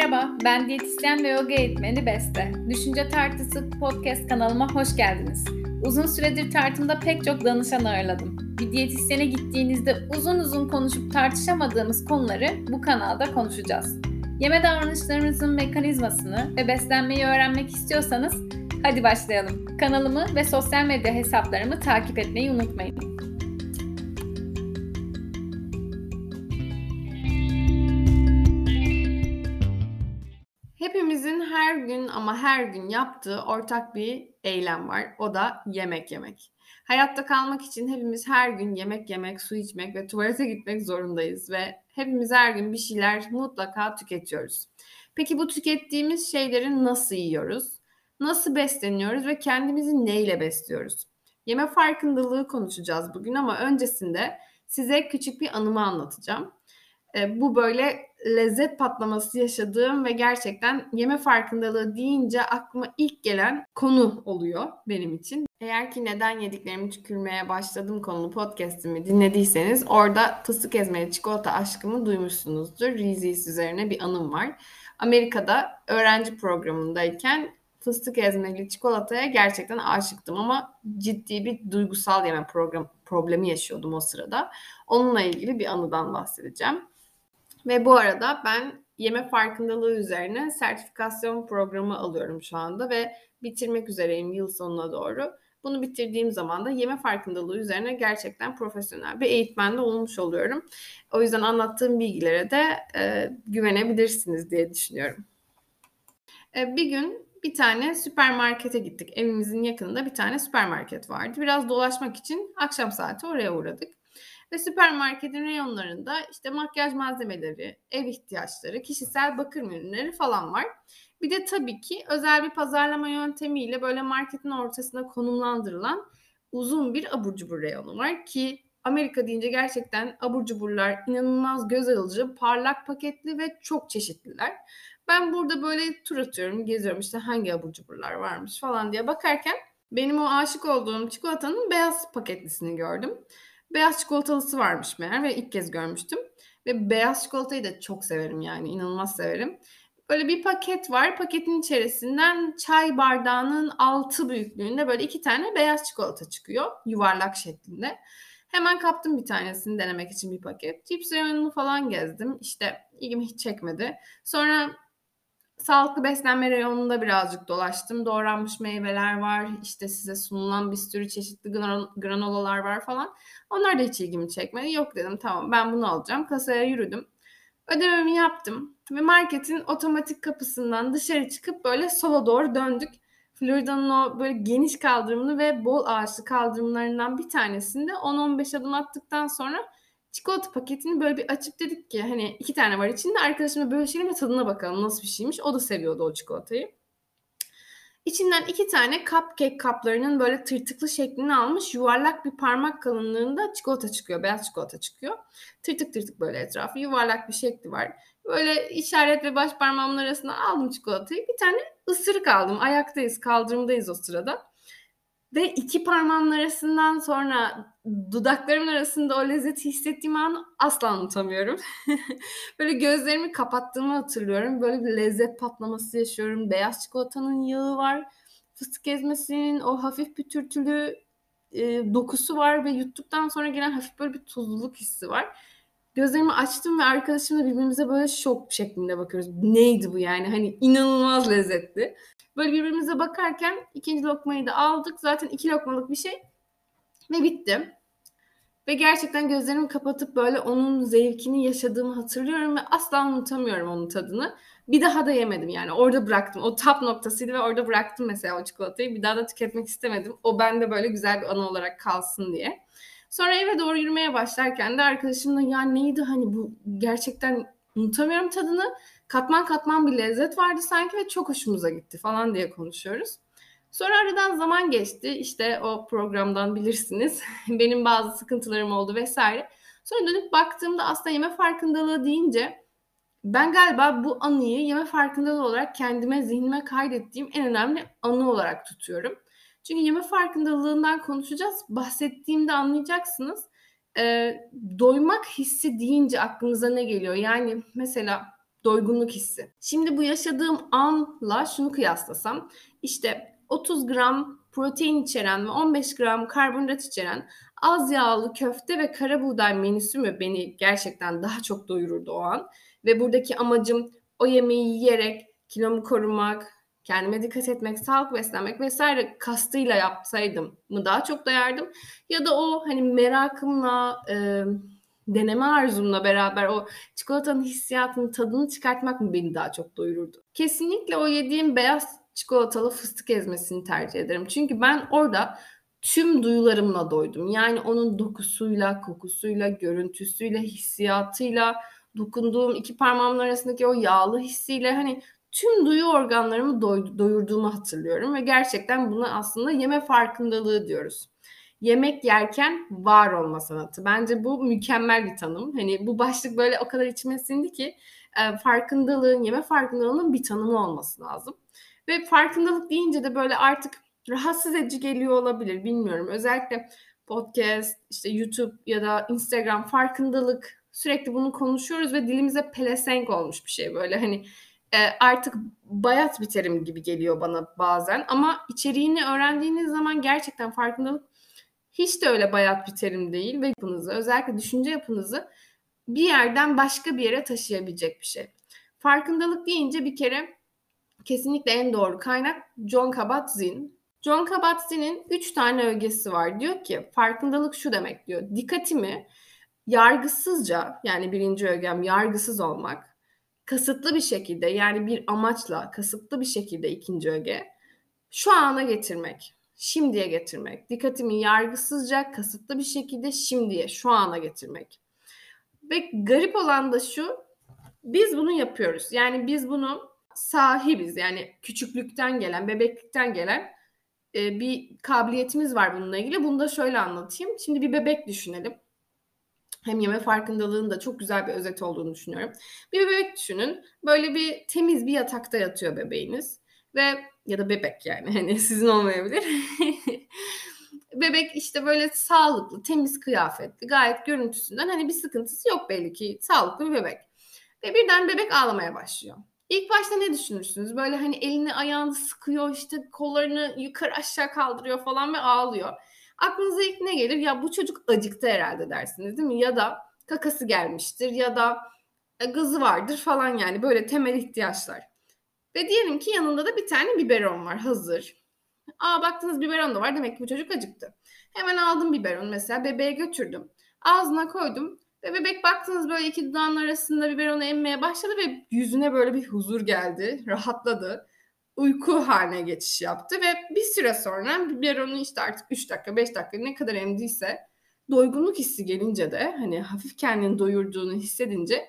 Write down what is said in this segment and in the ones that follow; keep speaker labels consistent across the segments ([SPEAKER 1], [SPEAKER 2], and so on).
[SPEAKER 1] Merhaba, ben diyetisyen ve yoga eğitmeni Beste. Düşünce Tartısı podcast kanalıma hoş geldiniz. Uzun süredir tartımda pek çok danışan ağırladım. Bir diyetisyene gittiğinizde uzun uzun konuşup tartışamadığımız konuları bu kanalda konuşacağız. Yeme davranışlarımızın mekanizmasını ve beslenmeyi öğrenmek istiyorsanız hadi başlayalım. Kanalımı ve sosyal medya hesaplarımı takip etmeyi unutmayın. Hepimizin her gün yaptığı ortak bir eylem var. O da yemek yemek. Hayatta kalmak için hepimiz her gün yemek yemek, su içmek ve tuvalete gitmek zorundayız ve hepimiz her gün bir şeyler mutlaka tüketiyoruz. Peki bu tükettiğimiz şeyleri nasıl yiyoruz? Nasıl besleniyoruz ve kendimizi neyle besliyoruz? Yeme farkındalığı konuşacağız bugün ama öncesinde size küçük bir anımı anlatacağım. Bu böyle lezzet patlaması yaşadığım ve gerçekten yeme farkındalığı deyince aklıma ilk gelen konu oluyor benim için. Eğer ki neden yediklerimi tükürmeye başladım konulu podcast'imi dinlediyseniz orada fıstık ezmeli çikolata aşkımı duymuşsunuzdur. Reese's üzerine bir anım var. Amerika'da öğrenci programındayken fıstık ezmeli çikolataya gerçekten aşıktım ama ciddi bir duygusal yeme problemi yaşıyordum o sırada. Onunla ilgili bir anıdan bahsedeceğim. Ve bu arada ben yeme farkındalığı üzerine sertifikasyon programı alıyorum şu anda ve bitirmek üzereyim yıl sonuna doğru. Bunu bitirdiğim zaman da yeme farkındalığı üzerine gerçekten profesyonel bir eğitmen de olmuş oluyorum. O yüzden anlattığım bilgilere de güvenebilirsiniz diye düşünüyorum. Bir gün bir tane süpermarkete gittik. Evimizin yakınında bir tane süpermarket vardı. Biraz dolaşmak için akşam saati oraya uğradık. Ve süpermarketin reyonlarında işte makyaj malzemeleri, ev ihtiyaçları, kişisel bakım ürünleri falan var. Bir de tabii ki özel bir pazarlama yöntemiyle böyle marketin ortasına konumlandırılan uzun bir abur cubur reyonu var ki Amerika deyince gerçekten abur cuburlar inanılmaz göz alıcı, parlak paketli ve çok çeşitliler. Ben burada böyle tur atıyorum, geziyorum işte hangi abur cuburlar varmış falan diye bakarken benim o aşık olduğum çikolatanın beyaz paketlisini gördüm. Beyaz çikolatalısı varmış meğer ve ilk kez görmüştüm. Ve beyaz çikolatayı da çok severim yani inanılmaz severim. Böyle bir paket var. Paketin içerisinden çay bardağının altı büyüklüğünde böyle 2 tane beyaz çikolata çıkıyor. Yuvarlak şeklinde. Hemen kaptım bir tanesini denemek için bir paket. Cips reyonunu falan gezdim. İşte ilgimi hiç çekmedi. Sonra sağlıklı beslenme reyonunda birazcık dolaştım. Doğranmış meyveler var. İşte size sunulan bir sürü çeşitli granolalar var falan. Onlar da hiç ilgimi çekmedi. Yok dedim tamam ben bunu alacağım. Kasaya yürüdüm. Ödememi yaptım. Ve marketin otomatik kapısından dışarı çıkıp böyle sola doğru döndük. Florida'nın o böyle geniş kaldırımlı ve bol ağaçlı kaldırımlarından bir tanesinde 10-15 adım attıktan sonra çikolata paketini böyle bir açıp dedik ki hani 2 tane var içinde arkadaşımla bölüşelim ve tadına bakalım nasıl bir şeymiş. O da seviyordu o çikolatayı. İçinden 2 tane cupcake kaplarının böyle tırtıklı şeklini almış yuvarlak bir parmak kalınlığında çikolata çıkıyor. Beyaz çikolata çıkıyor. Tırtık tırtık böyle etrafı yuvarlak bir şekli var. Böyle işaret ve baş parmağımın arasına aldım çikolatayı. Bir tane ısırık aldım. Ayaktayız, kaldırımdayız o sırada. Ve 2 parmağımın arasından sonra dudaklarımın arasında o lezzeti hissettiğim anı asla unutamıyorum. Böyle gözlerimi kapattığımı hatırlıyorum. Böyle bir lezzet patlaması yaşıyorum. Beyaz çikolatanın yağı var. Fıstık ezmesinin o hafif pütürtülü dokusu var ve yuttuktan sonra gelen hafif böyle bir tuzluluk hissi var. Gözlerimi açtım ve arkadaşımla birbirimize böyle şok şeklinde bakıyoruz. Neydi bu yani? Hani inanılmaz lezzetli. Böyle birbirimize bakarken ikinci lokmayı da aldık. Zaten 2 lokmalık bir şey ve bitti. Ve gerçekten gözlerimi kapatıp böyle onun zevkini yaşadığımı hatırlıyorum ve asla unutamıyorum onun tadını. Bir daha da yemedim yani orada bıraktım. O tap noktasıydı ve orada bıraktım mesela o çikolatayı. Bir daha da tüketmek istemedim. O bende böyle güzel bir anı olarak kalsın diye. Sonra eve doğru yürümeye başlarken de arkadaşımla ya neydi hani bu gerçekten unutamıyorum tadını. Katman katman bir lezzet vardı sanki ve çok hoşumuza gitti falan diye konuşuyoruz. Sonra aradan zaman geçti. İşte o programdan bilirsiniz. Benim bazı sıkıntılarım oldu vesaire. Sonra dönüp baktığımda aslında yeme farkındalığı deyince ben galiba bu anıyı yeme farkındalığı olarak kendime, zihnime kaydettiğim en önemli anı olarak tutuyorum. Çünkü yeme farkındalığından konuşacağız. Bahsettiğimde anlayacaksınız. Doymak hissi deyince aklınıza ne geliyor? Yani mesela Doygunluk hissi. Şimdi bu yaşadığım anla şunu kıyaslasam, işte 30 gram protein içeren ve 15 gram karbonhidrat içeren az yağlı köfte ve kara buğday menüsü mü beni gerçekten daha çok doyururdu o an? Ve buradaki amacım o yemeği yiyerek kilomu korumak, kendime dikkat etmek, sağlıklı beslenmek vesaire kastıyla yapsaydım mı daha çok doyardım? Ya da o hani merakımla, deneme arzumla beraber o çikolatanın hissiyatını, tadını çıkartmak mı beni daha çok doyururdu? Kesinlikle o yediğim beyaz çikolatalı fıstık ezmesini tercih ederim. Çünkü ben orada tüm duyularımla doydum. Yani onun dokusuyla, kokusuyla, görüntüsüyle, hissiyatıyla, dokunduğum 2 parmağımın arasındaki o yağlı hissiyle, hani, tüm duyu organlarımı doyurduğumu hatırlıyorum ve gerçekten buna aslında yeme farkındalığı diyoruz. Yemek yerken var olma sanatı. Bence bu mükemmel bir tanım. Hani, bu başlık böyle o kadar içime sindi ki, farkındalığın, yeme farkındalığının bir tanımı olması lazım ve farkındalık deyince de böyle artık rahatsız edici geliyor olabilir, bilmiyorum. Özellikle podcast, işte YouTube ya da Instagram farkındalık, sürekli bunu konuşuyoruz ve dilimize pelesenk olmuş bir şey böyle, hani, artık bayat bir terim gibi geliyor bana bazen ama içeriğini öğrendiğiniz zaman gerçekten farkındalık hiç de öyle bayat bir terim değil ve yapınızı, özellikle düşünce yapınızı bir yerden başka bir yere taşıyabilecek bir şey. Farkındalık deyince bir kere kesinlikle en doğru kaynak Jon Kabat-Zinn. Jon Kabat-Zinn'in 3 tane ögesi var. Diyor ki farkındalık şu demek diyor. Dikkatimi yargısızca, yani birinci ögem yargısız olmak, kasıtlı bir şekilde, yani bir amaçla kasıtlı bir şekilde ikinci öge, şu ana getirmek, şimdiye getirmek. Dikkatimi yargısızca, kasıtlı bir şekilde şimdiye, şu ana getirmek. Ve garip olan da şu, biz bunu yapıyoruz. Yani biz bunu sahibiz. Yani küçüklükten gelen, bebeklikten gelen bir kabiliyetimiz var bununla ilgili. Bunu da şöyle anlatayım. Şimdi bir bebek düşünelim. Hem yeme farkındalığının da çok güzel bir özet olduğunu düşünüyorum. Bir bebek düşünün. Böyle bir temiz bir yatakta yatıyor bebeğiniz ve ya da bebek yani hani sizin olmayabilir. Bebek işte böyle sağlıklı, temiz kıyafetli, gayet görüntüsünden hani bir sıkıntısı yok belli ki. Sağlıklı bir bebek. Ve birden bebek ağlamaya başlıyor. İlk başta ne düşünürsünüz? Böyle hani elini ayağını sıkıyor, işte kollarını yukarı aşağı kaldırıyor falan ve ağlıyor. Aklınıza ilk ne gelir? Ya bu çocuk acıktı herhalde dersiniz değil mi? Ya da kakası gelmiştir ya da gazı vardır falan, yani böyle temel ihtiyaçlar. Ve diyelim ki yanında da bir tane biberon var hazır. Baktınız biberon da var, demek ki bu çocuk acıktı. Hemen aldım biberon mesela, bebeğe götürdüm. Ağzına koydum ve bebek baktınız böyle iki dudağının arasında biberonu emmeye başladı ve yüzüne böyle bir huzur geldi, rahatladı. Uyku haline geçiş yaptı ve bir süre sonra biberonu işte artık 3 dakika 5 dakika ne kadar emdiyse, doygunluk hissi gelince de hani hafif kendini doyurduğunu hissedince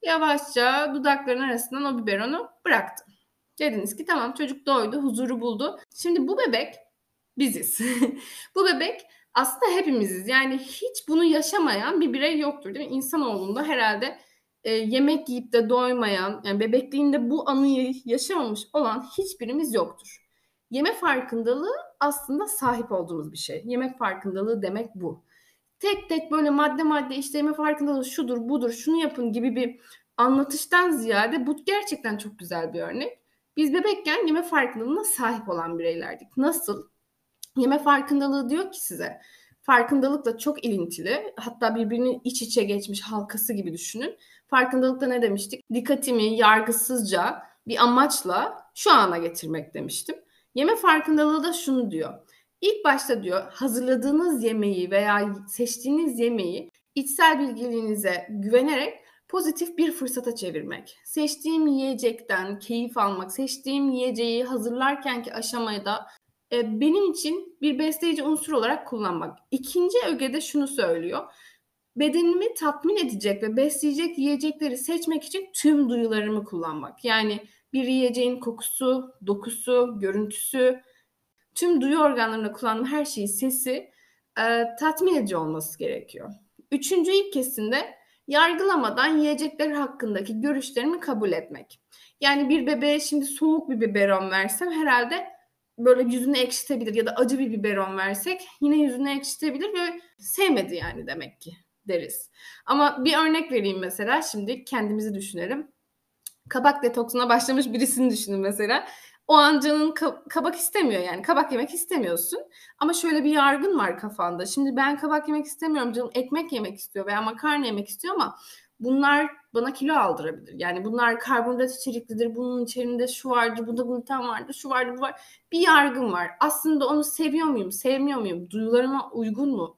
[SPEAKER 1] yavaşça dudakların arasından o biberonu bıraktı. Dediniz ki tamam, çocuk doydu, huzuru buldu. Şimdi bu bebek biziz. Bu bebek aslında hepimiziz. Yani hiç bunu yaşamayan bir birey yoktur değil mi? İnsanoğlunda herhalde yemek yiyip de doymayan, yani bebekliğinde bu anıyı yaşamamış olan hiçbirimiz yoktur. Yeme farkındalığı aslında sahip olduğumuz bir şey. Yemek farkındalığı demek bu. Tek tek böyle madde madde işte yeme farkındalığı şudur, budur, şunu yapın gibi bir anlatıştan ziyade bu gerçekten çok güzel bir örnek. Biz bebekken yeme farkındalığına sahip olan bireylerdik. Nasıl? Yeme farkındalığı diyor ki size, farkındalıkla çok ilintili, hatta birbirinin iç içe geçmiş halkası gibi düşünün. Farkındalıkta ne demiştik? Dikkatimi yargısızca bir amaçla şu ana getirmek demiştim. Yeme farkındalığı da şunu diyor. İlk başta diyor hazırladığınız yemeği veya seçtiğiniz yemeği içsel bilgiliğinize güvenerek pozitif bir fırsata çevirmek. Seçtiğim yiyecekten keyif almak, seçtiğim yiyeceği hazırlarkenki aşamada benim için bir besleyici unsur olarak kullanmak. İkinci ögede şunu söylüyor. Bedenimi tatmin edecek ve besleyecek yiyecekleri seçmek için tüm duyularımı kullanmak. Yani bir yiyeceğin kokusu, dokusu, görüntüsü, tüm duyu organlarımla kullandığım her şeyi, sesi tatmin edici olması gerekiyor. Üçüncü ilkesinde yargılamadan yiyecekler hakkındaki görüşlerimi kabul etmek. Yani bir bebeğe şimdi soğuk bir biberon versem herhalde böyle yüzünü ekşitebilir ya da acı bir biberon versek yine yüzünü ekşitebilir ve sevmedi yani demek ki deriz. Ama bir örnek vereyim mesela, şimdi kendimizi düşünelim. Kabak detoksuna başlamış birisini düşünün mesela. O an canın kabak istemiyor yani. Kabak yemek istemiyorsun ama şöyle bir yargın var kafanda. Şimdi ben kabak yemek istemiyorum, canım ekmek yemek istiyor veya makarna yemek istiyor ama bunlar bana kilo aldırabilir. Yani bunlar karbonhidrat içeriklidir, bunun içerisinde şu vardır, bunda gluten vardır, şu vardır, bu var. Bir yargım var. Aslında onu seviyor muyum, sevmiyor muyum, duyularıma uygun mu?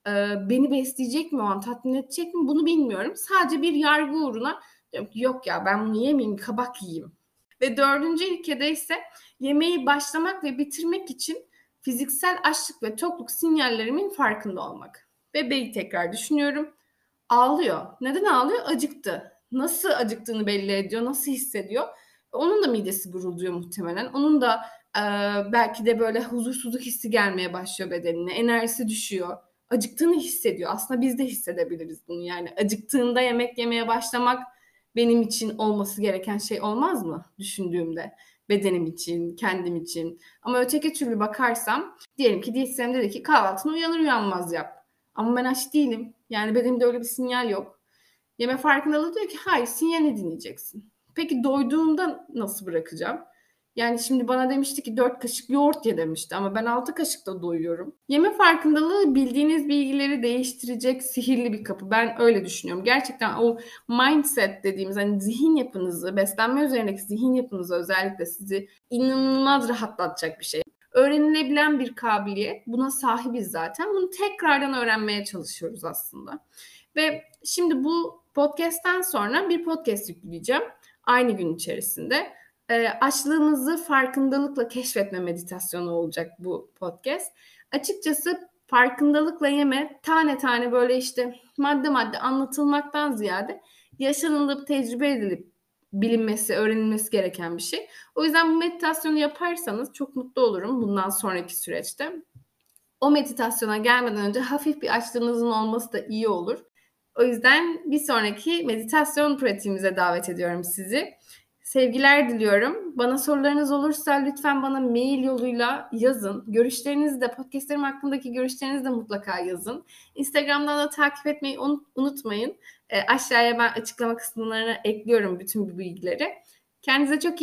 [SPEAKER 1] Beni besleyecek mi o an, tatmin edecek mi bunu bilmiyorum. Sadece bir yargı uğruna diyorum ki yok ya ben bunu yemeyeyim, kabak yiyeyim. Ve dördüncü ilkede ise yemeği başlamak ve bitirmek için fiziksel açlık ve tokluk sinyallerimin farkında olmak. Bebeği tekrar düşünüyorum. Ağlıyor. Neden ağlıyor? Acıktı. Nasıl acıktığını belli ediyor, nasıl hissediyor? Onun da midesi gurulduyor muhtemelen. Onun da belki de böyle huzursuzluk hissi gelmeye başlıyor bedenine. Enerjisi düşüyor. Acıktığını hissediyor. Aslında biz de hissedebiliriz bunu. Yani acıktığında yemek yemeye başlamak benim için olması gereken şey olmaz mı düşündüğümde? Bedenim için, kendim için. Ama öteki türlü bakarsam diyelim ki diyetisyen dedi ki kahvaltını uyanır uyanmaz yap. Ama ben aç değilim. Yani bedenimde öyle bir sinyal yok. Yeme farkındalığı diyor ki hayır sinyalini dinleyeceksin. Peki doyduğumda nasıl bırakacağım? Yani şimdi bana demişti ki 4 kaşık yoğurt ye demişti ama ben 6 kaşıkta doyuyorum. Yeme farkındalığı bildiğiniz bilgileri değiştirecek sihirli bir kapı. Ben öyle düşünüyorum. Gerçekten o mindset dediğimiz hani zihin yapınızı, beslenme üzerindeki zihin yapınızı özellikle sizi inanılmaz rahatlatacak bir şey. Öğrenilebilen bir kabiliyet. Buna sahibiz zaten. Bunu tekrardan öğrenmeye çalışıyoruz aslında. Ve şimdi bu podcast'ten sonra bir podcast yükleyeceğim. Aynı gün içerisinde. Açlığımızı farkındalıkla keşfetme meditasyonu olacak bu podcast. Açıkçası farkındalıkla yeme tane tane böyle işte madde madde anlatılmaktan ziyade yaşanılıp tecrübe edilip bilinmesi, öğrenilmesi gereken bir şey. O yüzden bu meditasyonu yaparsanız çok mutlu olurum bundan sonraki süreçte. O meditasyona gelmeden önce hafif bir açlığınızın olması da iyi olur. O yüzden bir sonraki meditasyon pratiğimize davet ediyorum sizi. Sevgiler diliyorum. Bana sorularınız olursa lütfen bana mail yoluyla yazın. Görüşlerinizi de, podcastlerim hakkındaki görüşlerinizi de mutlaka yazın. Instagram'dan da takip etmeyi unutmayın. Aşağıya ben açıklama kısımlarına ekliyorum bütün bu bilgileri. Kendinize çok iyi